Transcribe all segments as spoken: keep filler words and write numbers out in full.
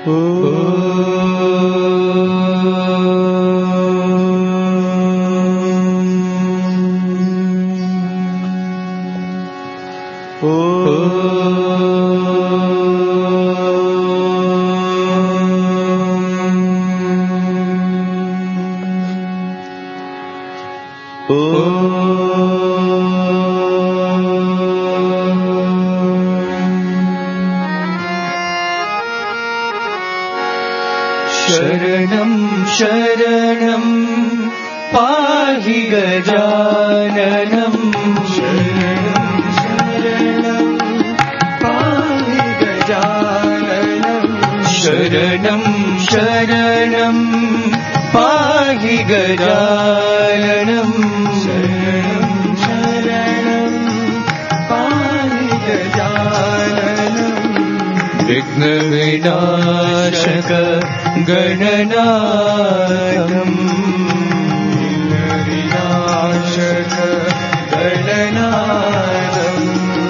शरणं शरणं पाहि गजाननं शरणं शरणं पाहि गजाननं शरणं शरणं पाहि गजाननं शरणं शरणं पाहि गजाननं विघ्नविनाशक गणनायकम् विघ्नविनाशक गणनायकम्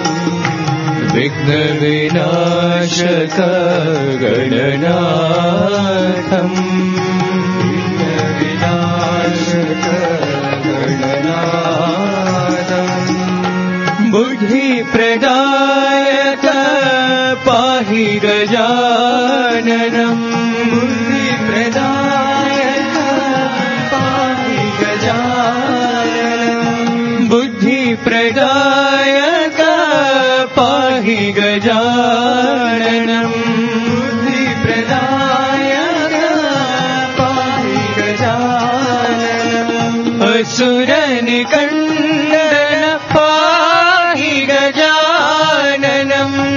विघ्नविनाशक गणनायकम् विघ्नविनाशक गणनायकम् बुद्धिप्रदायक पाहि गजाननम् बुद्धिप्रदायक पाहि गजाननम् बुद्धिप्रदायक पाहि गजाननम् बुद्धिप्रदायक पाहि गजाननम् असुरनिकन्दन पाहि गजाननम्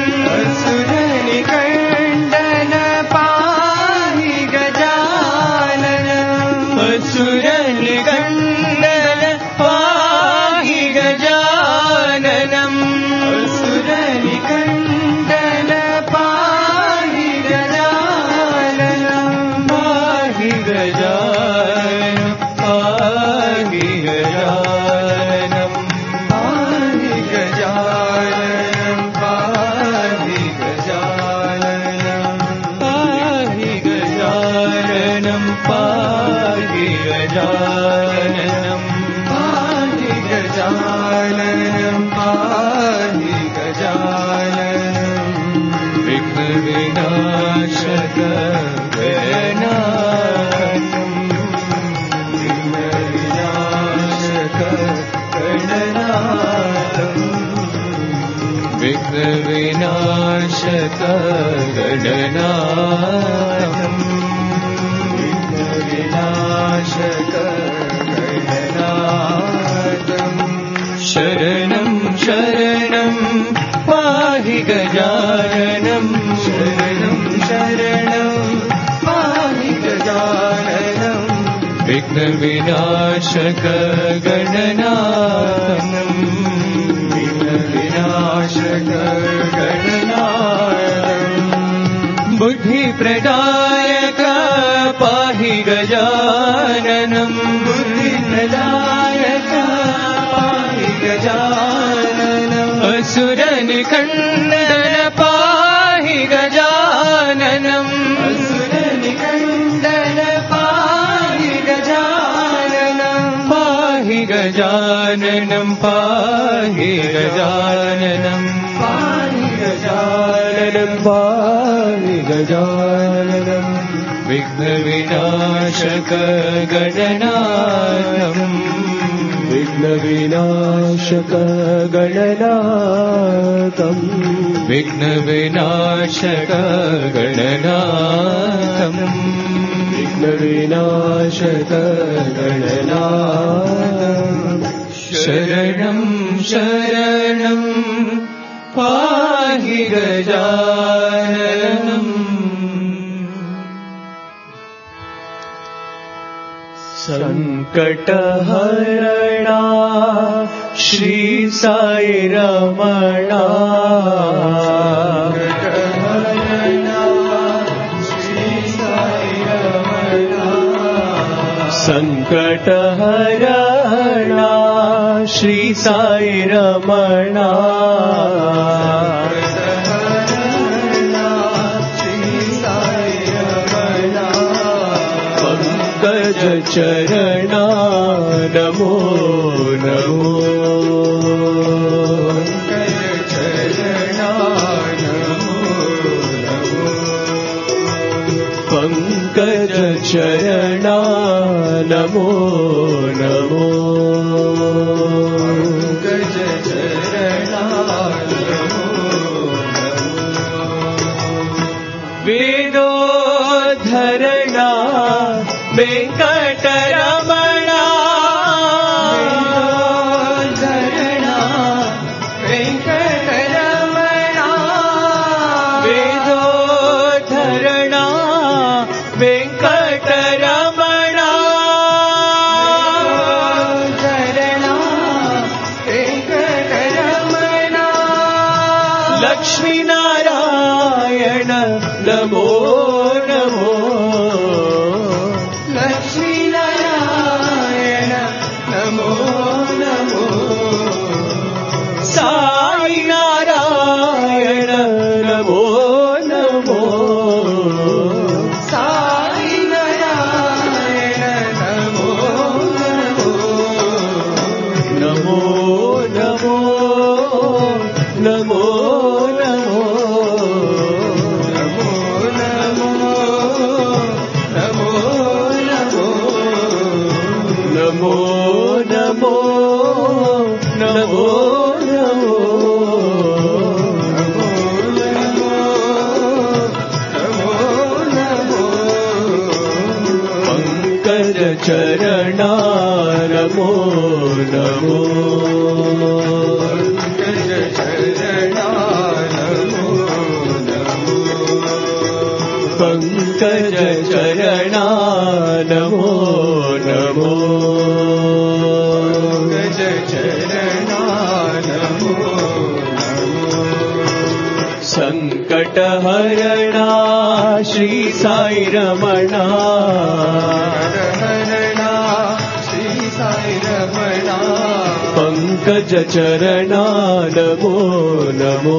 असुरनिकन्दन पाहि गजाननम् असुरनिकन्दन पाहि गजाननम् असुरनिकन्दन पाहि गजाननम् पाहि गजाननम् पाहि गजाननम् पाहि गजाननम् पाहि गजाननम् पाहि गजाननम् पाहि गजाननम् पाहि गजाननम् पाहि गजाननम् विघ्नविनाशक गणनायकम् विघ्नविनाशक गणनायकम् विघ्नविनाशक गणनायकम् विघ्नविनाशक गणनायकम् शरणं शरणं पाहि गजाननम् शरणं शरणं पाहि गजाननम् विघ्नविनाशक गणनायकम् विघ्नविनाशक गणनायकम् बुद्धिप्रदायक पाहि गजाननम् बुद्धिप्रदायक पाहि गजाननम् असुरनिकन्दन पाहि गजाननम् असुरनिकन्दन पाहि गजाननम् पाहि गजाननम् पाहि गजाननम् पाहि गजाननम् पाहि गजाननम् विघ्नविनाशक गणनायकम् विघ्नविनाशक गणनायकम् विघ्नविनाशक गणनायकम् विघ्नविनाशक गणनायकम् शरणं शरणं पाहि गजाननम् संकटहरणा श्री साई रमणा संकटहरणा श्री साई रमणा श्री साई चरणा नमो नमो पंकज चरणा नमो नमो पंकज चरणा नमो वेदो धरणा वेंकटरमणा धरणा वेंकटरमणा वेदो धरणा वेंकटरमणा धरणा वेंकटरमणा लक्ष्मी नारायण नमो नमो लक्ष्मी नारायण नमो नमो साई नारायण नमो नमो साई नारायण नमो नमो नमो नमो नमो नमो नमो नमो नमो पंकज चरणा नमो नमो पंकज चरणा नमो नमो पंकज चरणा नमो नमो पंकज चरणा नमो नमो संकट हरणा श्री साई रमणा हरणा श्री साई रमणा पंकज चरणा नमो नमो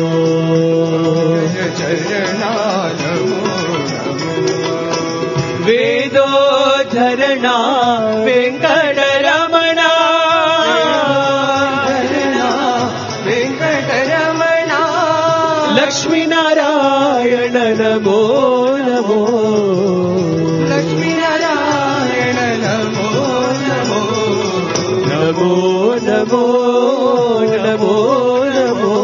चरणा नमो वेदो धरणा वेंकटरमणा धरणा वेंकटरमणा लक्ष्मी नारायण नमो नमो लक्ष्मी नारायण नमो नमो नमो नमो नमो नमो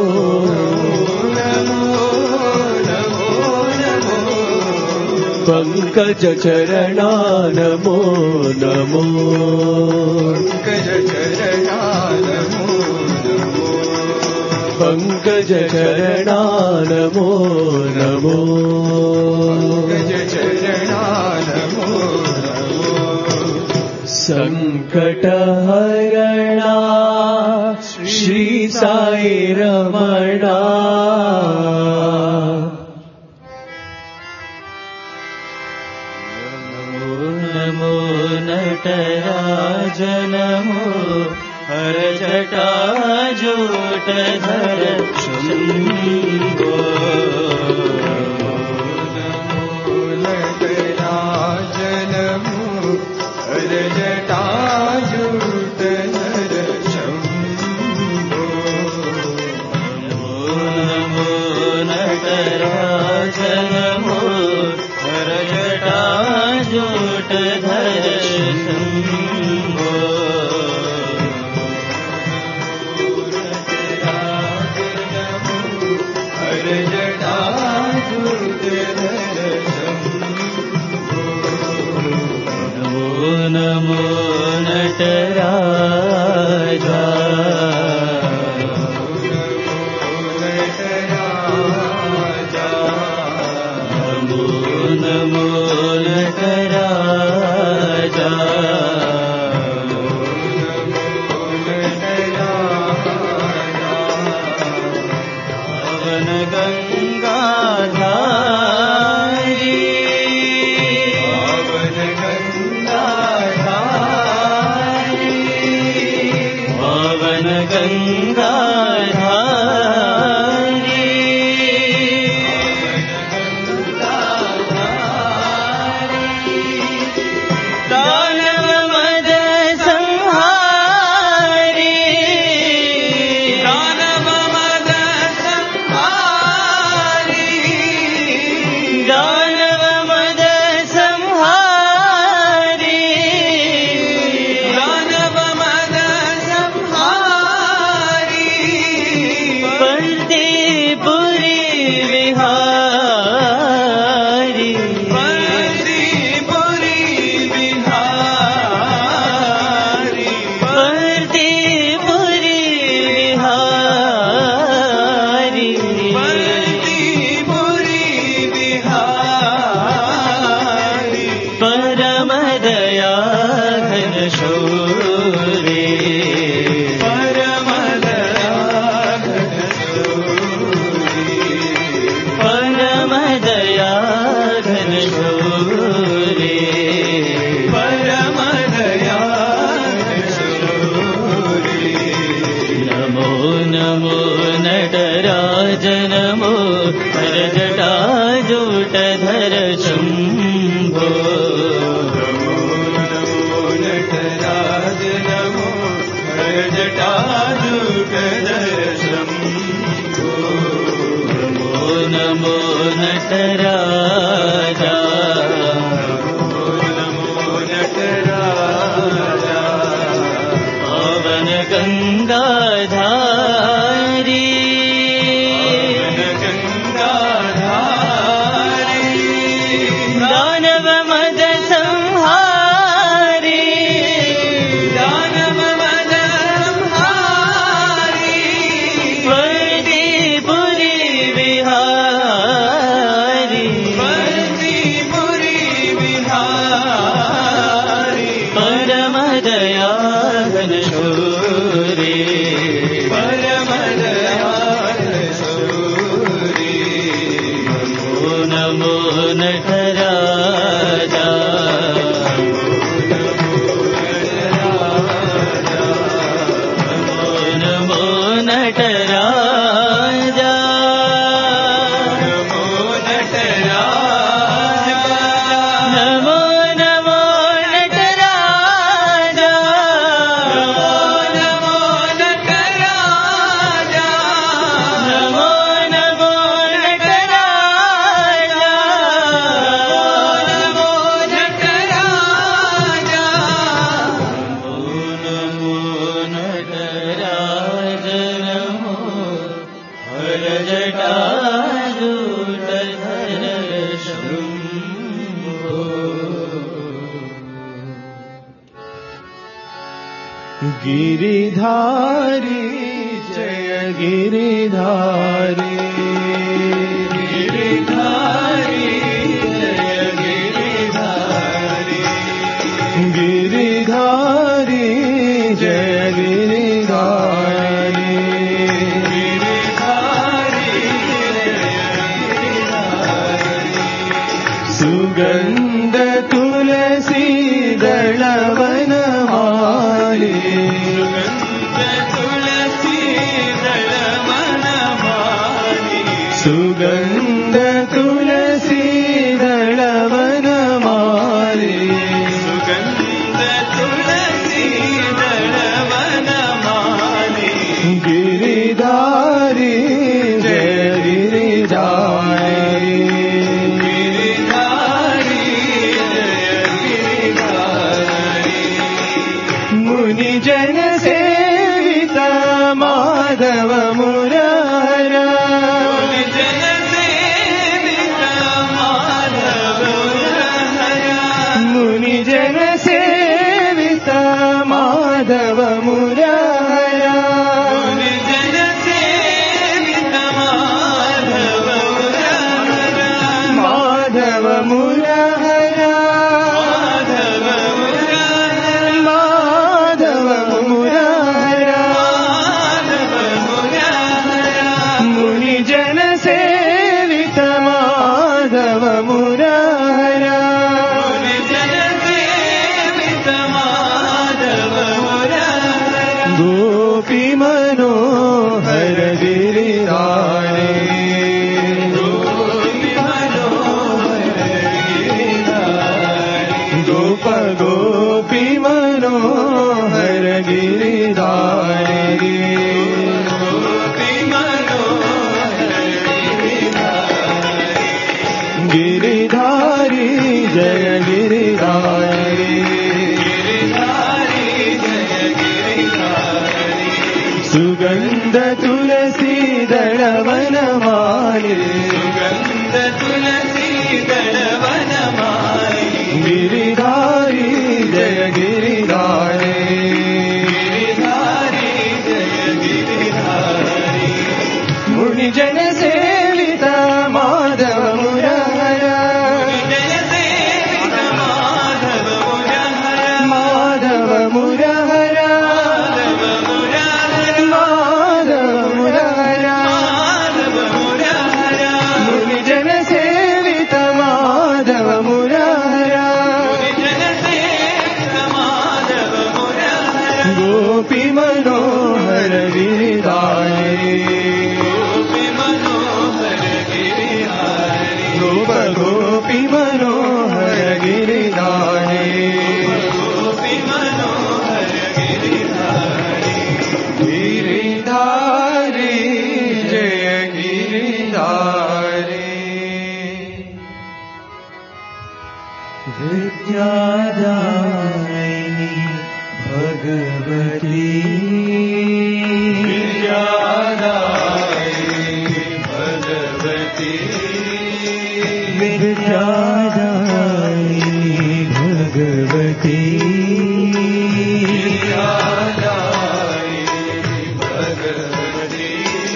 पंकज चरणा नमो नमो पंकज चरणा नमो नमो पंकज चरणा नमो नमो पंकज चरणा नमो नमो संकट हरणा श्री साई रमणा नटराज नमो हर जटा जोट धर शंभो नमो नटराज नमो हर जटा जोट धर शंभो नमो नटराज नमो हर जटा जोट धर नमो नटराजा नमो नमो नटराजा पावन गंगाधारी पावन गंगाधारी पावन गंगाधारी बिहारी परदीपुरी बिहारी परदीपुरी बिहारी परदीपुरी बिहारी परम दया घन शौर्य परम दया घन परम दया घन शौर्य परम दया नमो नमो नटराज नमो हर जटाजूटधर शम्भो नमो नटराज नमो हर जटाजूटधर शम्भो नमो नमो नटराजा नमो नटराजा पावन गंगाधारी गंगाधारी दानव मद संहारी दानव मदंहारी परदीपुरी बिहारी परदीपुरी बिहारी परम दया घन शौर्य परम दया शौरी नमो नटराजा नमो नटराजा नमो नटराजा नमो नमो नटराजा नमो नटराजा नमो नमो नटराजा नमो नटराजा नमो नटराज नमो हर जटाजूटधर शम्भो गिरिधारी जय गिरिधारी गिरिधारी जय गिरिधारी गिरिधारी जय गिरिधारी गिरिधारी सुगंध तुलसी दलवनमाली सुगंध तुलसी दलवनमाली सुगंध तुलसी दलवनमाली गिरिधारी जय गिरिधारी गिरिधारी जय गिरिधारी मुनि जन सेवित माधव मुरारा मुनि जन वनमाली सुगंध तुलसी दल वनमाली गिरिधारी जय गिरिधारी गिरिधारी जय गिरिधारी मुनिजन सेवित माधव मुरहर जय सेवित माधव मुरहर माधव मुरहर माधव मुरहर माधव मुरहर माधव मुरहर मुनिजन सेवित माधव मुरहर जन सेवित माधव मुरहर गोपी मनोहर गिरिधारी गोपी मनोहर गिरिधारी गोप गोपी मनोहर गिरिधारी गोपी मनोहर गिरिधारी गिरिधारी जय गिरिधारी विद्यादायिनी भगवती विद्यादायिनी भगवती विद्यादायिनी भगवती विद्यादायिनी भगवती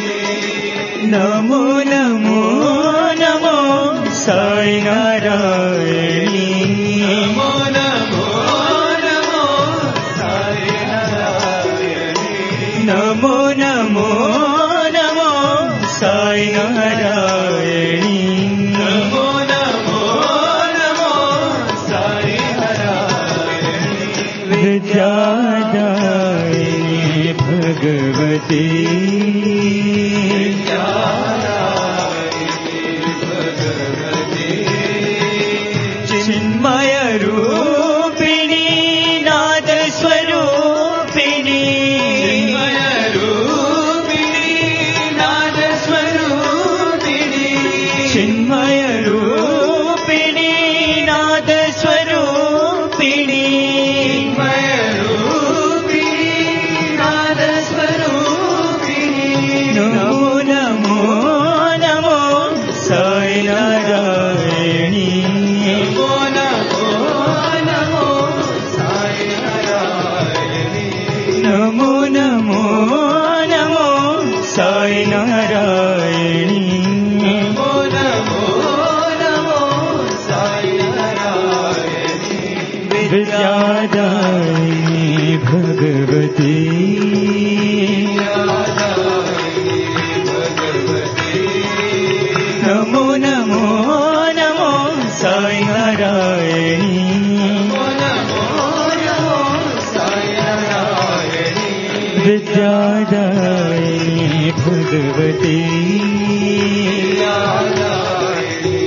नमो नमो नमो साई नारायणी नमो नमो नमो साई नारायणी नमो नमो नमो साई नारायणी नमो नमो नमो साई नारायणी विद्यादायिनी भगवती विद्यादायिनी भगवती चिन्मय रूपिणी नाद स्वरूपिणी चिन्मय रूपिणी नाद स्वरूपिणी चिन्मय रूपिणी नाद स्वरूपिणी चिन्मय रूपिणी नाद स्वरूपिणी नमो नमो नमो साई नारायणी नमो नमो नमो साई नारायणी नमो नमो नमो साई नारायणी नमो नमो नमो साई नारायणी विद्यादायिनी भगवती विद्यादायिनी भगवती नमो नमो नमो साई नारायणी नमो नमो नमो साई नारायणी विद्यादायिनी भगवती विद्यादायिनी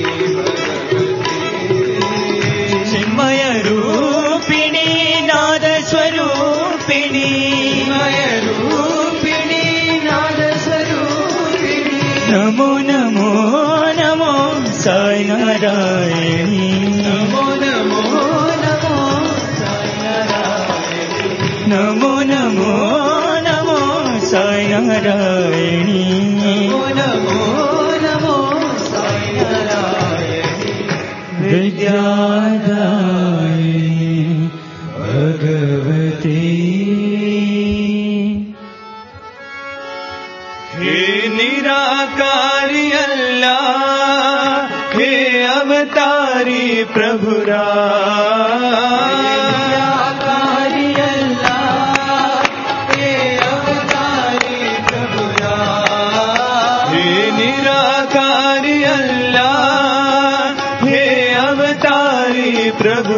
भगवती चिन्मय रूपिणी नाद स्वरूपिणी चिन्मय रूपिणी नाद स्वरूपिणी नमो नमो नमो साई नारायणी नमो नमो नमो साई नारायणी नमो नमो नमो साई नारायणी नमो नमो नमो साई नारायणी विद्यादायिनी भगवती हे निराकारी अल्लाह हे अवतारी प्रभु निराकारी अल्लाह हे अवतारी प्रभु हे निराकारी अल्लाह हे अवतारी प्रभु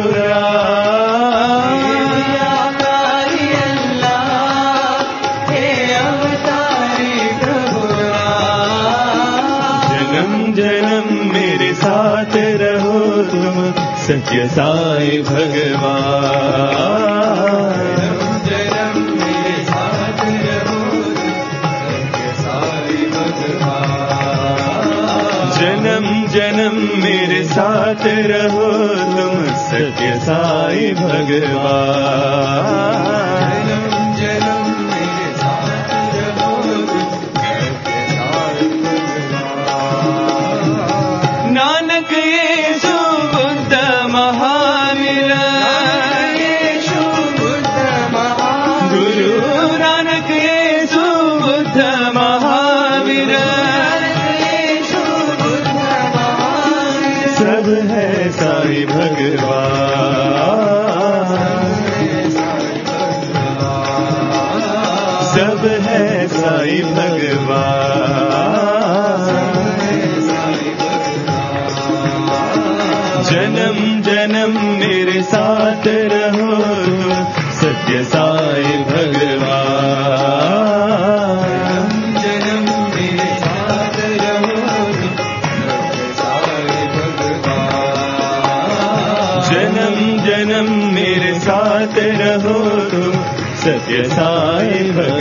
निराकारी अल्लाह हे अवतारी प्रभु जन्म जन्म मेरे साथ रहो तुम सत्य साई भगवान जन्म जन्म मेरे साथ रहो सत्य साई भगवान जन्म जन्म मेरे साथ रहो तुम सत्य साई भगवान जन्म जन्म मेरे साथ रहो तुम सत्य साई भगवान साई भगवान, सब है साई भगवान। जन्म जन्म मेरे साथ रहो तुम सत्य साई भगवान। जन्म मेरे साथ रहो तुम सत्य साई भगवान। जन्म जन्म मेरे साथ रहो तुम सत्य साई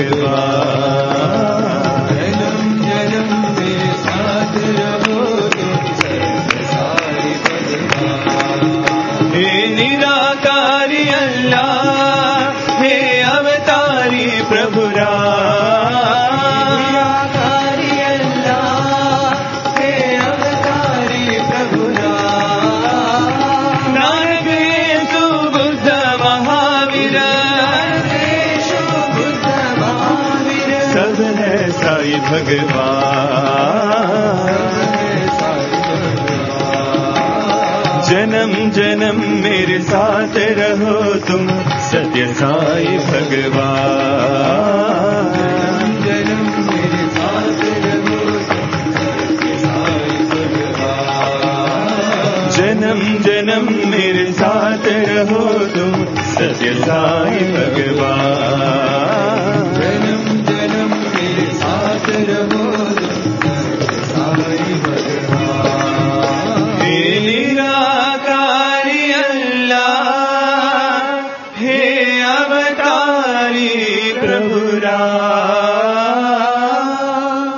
भगवान। जन्म जन्म मेरे साथ रहो तुम सत्य साई भगवान। हे निराकारी अल्लाह, हे अवतारी प्रभु राम। निराकारी अल्लाह, हे अवतारी प्रभु राम। नानक येशु बुद्ध महावीर, सब है साई भगवान। जन्म जन्म मेरे साथ रहो तुम सत्य साई भगवान। जन्म मेरे साथ रहो तुम सत्य साई भगवान। जन्म जन्म मेरे साथ रहो तुम सत्य साई भगवान। जन्म जन्म मेरे साथ रहो तुम सत्य साई भगवान। हे निराकारी अल्लाह, हे अवतारी प्रभु राम।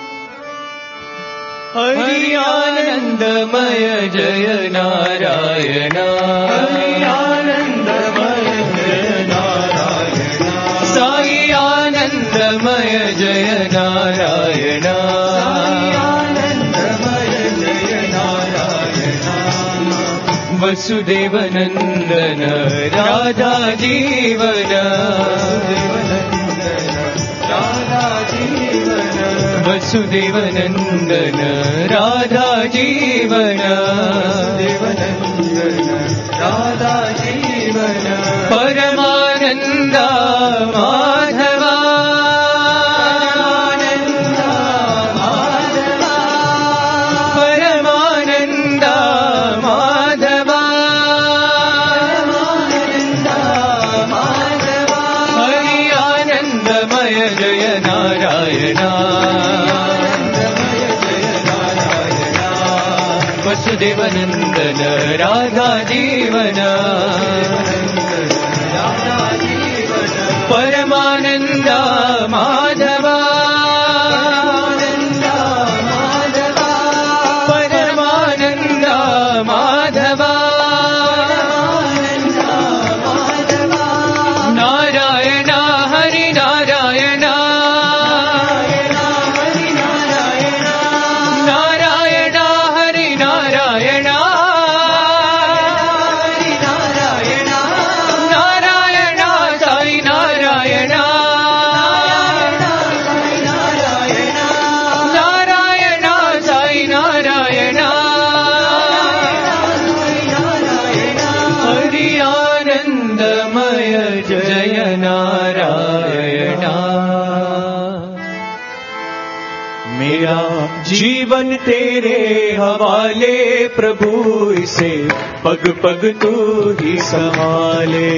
हरि आनंदमय जय नारायण, हरि आनंदमय जय नारायण। साई आनंदमय जय नारायण, आनंदमय जय नारायण। वसुदेव नंदन राधा जीवन, राधा जीवन। वसुदेव नंदन राधा जीवन, देवनंदन राधा जीवन। परमानंद माधवा, परमानंद माधवा, हरि आनंदमय जय नारायण, वसुदेव नंदन राधा जीवन, परमानंद माधवा, परमानंद माधवा, नारायण हरि नारायण, नारायण हरि नारायण, नारायण साई नारायण, नारायण साई नारायण, हरि आनंदमय जय नारायण। मेरा जीवन तेरे हवाले प्रभु, इसे पग पग तू ही संभाले।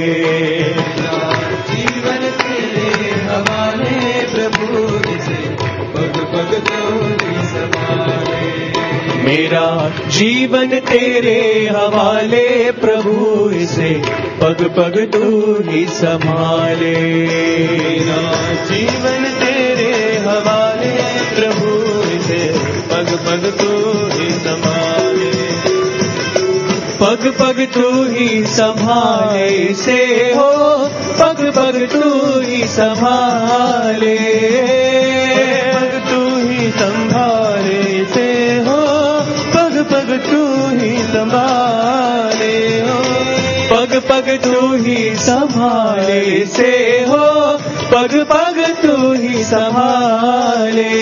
जीवन तेरे हवाले प्रभु, इसे पग पग तू ही संभाले। मेरा जीवन तेरे हवाले प्रभु, इसे पग पग तू ही संभाले। मेरा जीवन तेरे हवाले प्रभु, इसे पग पग तू ही संभाले। पग पग तू ही संभाले से हो, पग पग तू ही संभाले। पग तू ही संभाले से हो, पग पग तू ही संभाले हो। पग पग तू ही संभाले से हो, पग पग तू ही संभाले।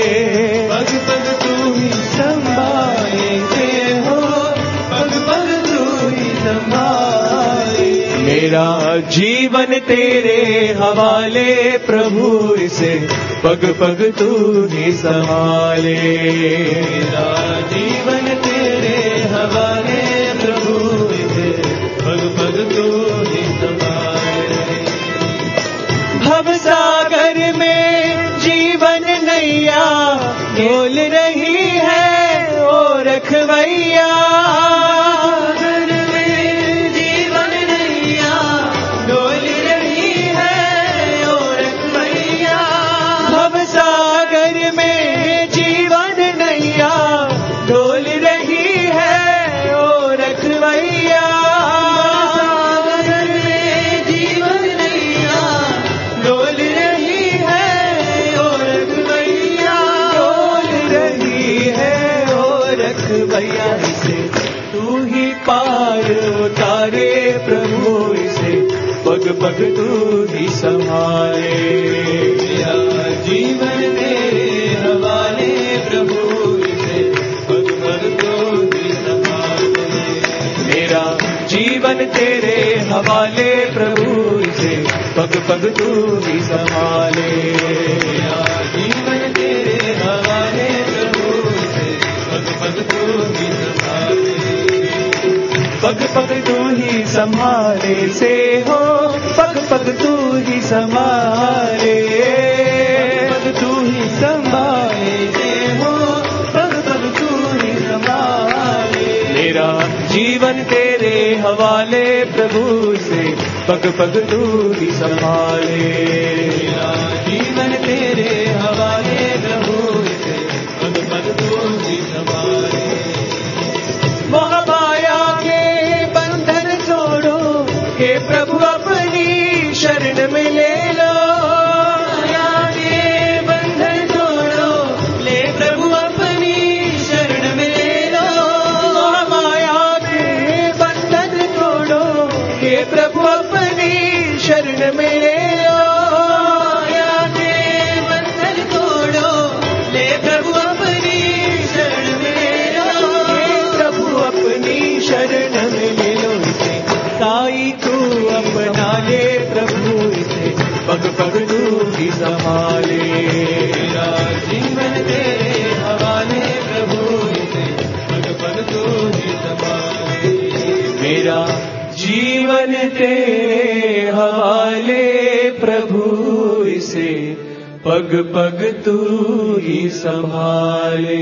पग पग तू ही संभाले से हो, पग पग तू जीवन तेरे हवाले प्रभु, इसे पग पग तू ही संभाले। मेरा जीवन तेरे हवाले प्रभु, इसे पग पग तू ही संभाले। भव सागर में जीवन नैया डोल रही है ओ रखवैया। भैया इसे तू ही पार उतारे प्रभु, इसे पग पग तू ही संभाले। मेरा जीवन तेरे हवाले प्रभु, इसे पग पग तू ही संभाले। मेरा जीवन तेरे हवाले प्रभु, इसे पग पग तू ही संभाले। मेरा जीवन तेरे हवाले प्रभु, इसे पग पग तू ही संभाले। पग पग तू ही संभाले से हो, पग पग तू ही संभाले। पग तू ही संभाले से हो, पग पग तू ही संभाले। मेरा जीवन तेरे हवाले प्रभु, से पग पग तू ही संभाले। मेरा जीवन तेरे हवाले प्रभु, से पग पग तू ही संभाले। मोह माया के बंधन छोड़ो, हे प्रभु अपनी शरण में ले लो। माया के बंधन छोड़ो, ले प्रभु अपनी शरण में ले लो। मोह माया के बंधन छोड़ो, हे प्रभु अपनी शरण में ले लो। माया के बंधन छोड़ो, ले प्रभु अपनी शरण में ले लो। प्रभु अपनी शरण में ले लो इसे, साई तू अपना ले प्रभु, इसे पग पग तू ही संभाले। मेरा जीवन तेरे हवाले प्रभु, इसे पग पग तू ही संभाले। मेरा जीवन तेरे हवाले प्रभु, इसे पग पग तू ही संभाले।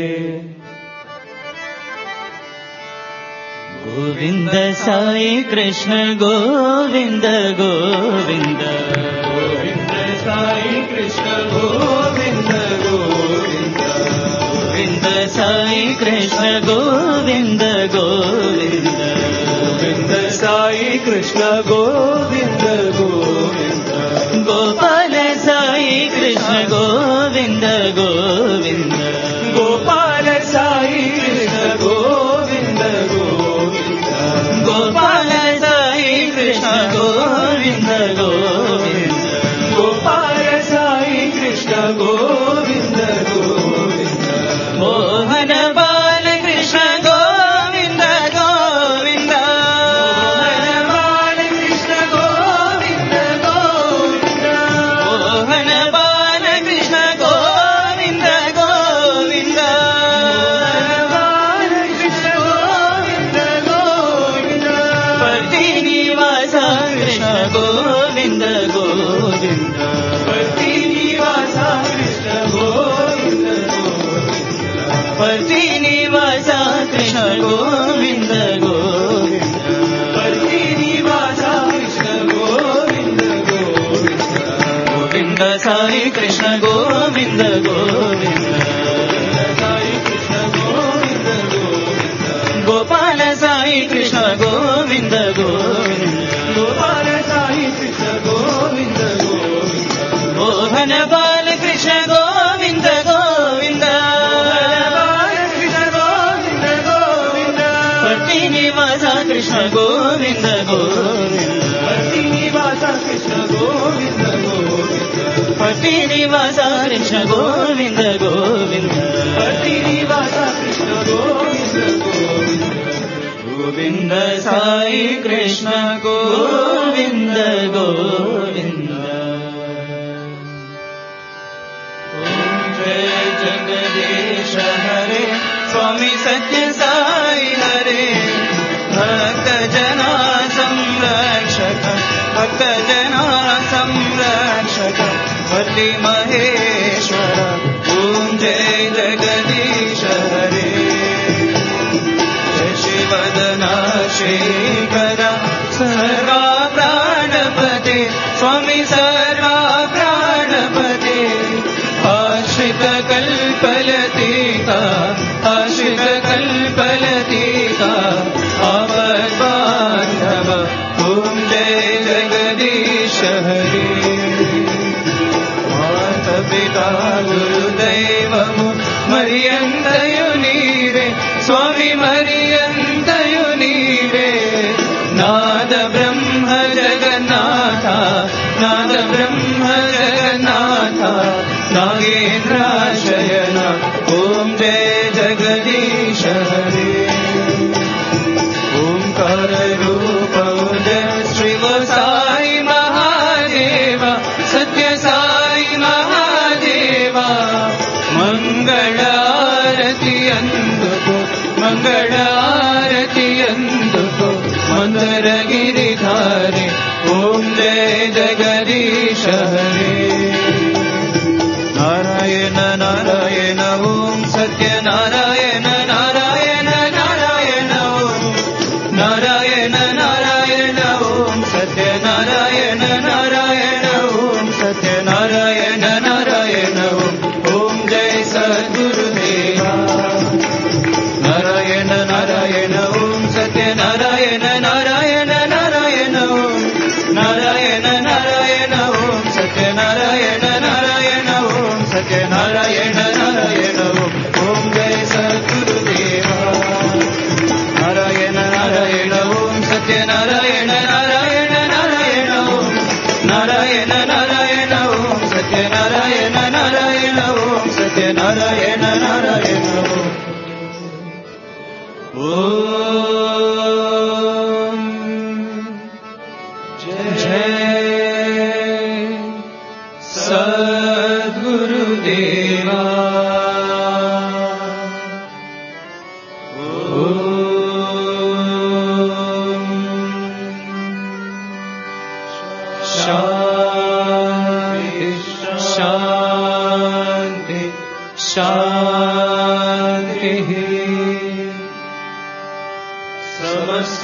गोविंद साई कृष्ण गोविंद गोविंद। गोविंद साई कृष्ण गोविंद गोविंद। गोविंद साई कृष्ण गोविंद गोविंद। गोविंद साई कृष्ण गोविंद गोविंद। गोपाल साई कृष्ण गोविंद गोविंद। गोपाल साई कृष्ण गोविंद गोविंद। गोपाल साई कृष्ण गोविंद गोविंद। गोपाल साई कृष्ण गोविंद गोविंद। मोहन बाल कृष्ण गोविंद गोविंद। मोहन बाल कृष्ण गोविंद गोविंद। मोहन बाल कृष्ण गोविंद गोविंद। मोहन बाल कृष्ण गोविंद गोविंद। पति निवास कृष्ण गोविंद गोविंद। पति निवास कृष्ण गोविंद गोविंद। पति निवास कृष्ण गोविंद गोविंद। पति निवास कृष्ण गोविंद गोविंद। गोविंद साई कृष्ण गोविंद गोविंद। साई कृष्ण गोविंद गोविंद। गोपाल साई कृष्ण गोविंद गोविंद। गोपाल साई कृष्ण गोविंद गोविंद। मोहन बाल कृष्ण गोविंद गोविंद। पति निवास कृष्ण गोविंद गोविंद। पति निवास कृष्ण गोविंद गोविंद। पति निवास कृष्ण गोविंद गोविंद। पति निवास कृष्ण गोविंद गोविंद। गोविंद साई कृष्ण गोविंद मुरली महेश्वर ओम जय जगदीश हरे जय शिवदना शेखरा सर्वा प्राणपते स्वामी सर्वा प्राणपते आश्रित कल्पलतिका आश्रित कल्पलतिका आपद्बान्धव ओम जय जगदीश हरे माता पिता गुरुदैवमु मरियन्तयु नीवे स्वामी मरियन्तयु नीवे नाद ब्रह्म जगन्नाथ नाद ब्रह्म जगन्नाथ नागेन्द्राशयन ओम जय जगदीश हरे ओंकार रूप जय श्री साई महादेव सत्य साई महादेव मंगल आरती अंदुको मंगल आरती अंदुको मंदर गिरिधारी ओम जय जगदीश हरे नारायण नारायण ओम सत्य नारायण नारायण नारायण ओम नारायण नारायण ओम सत्य नारायण नारायण ओम सत्य नारायण नारायण ओम ओम जय सद्गुरुदेवा नारायण नारायण ओम सत्य नारायण नारायण नारायण ओम नारायण नारायण ओम सत्य नारायण नारायण ओम सत्य नारायण नारायण ओम ओम जय सद्गुरुदेवा नारायण नारायण ओम सत्य नारायण नारायण नारायण ओम नारायण नारायण ओम सत्य नारायण नारायण ओम सत्य नारायण नारायण ओम ओम जय सद्गुरुदेवा शांति शांति शांति समस्त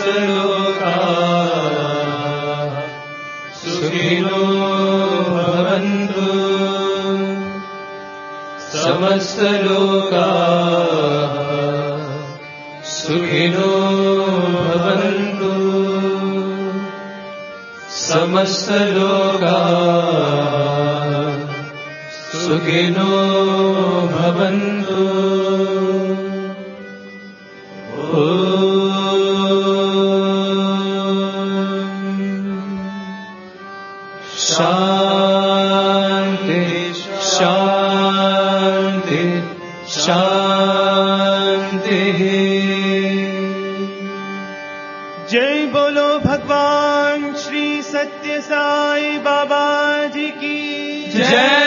लोकाः सुखिनो भवन्तु समस्त लोकाः सुखिनो भवन्तु समस्त लोकाः सुखिनो भवन्तु शांति शांति शांति जय बोलो भगवान श्री सत्य साई बाबा जी की जय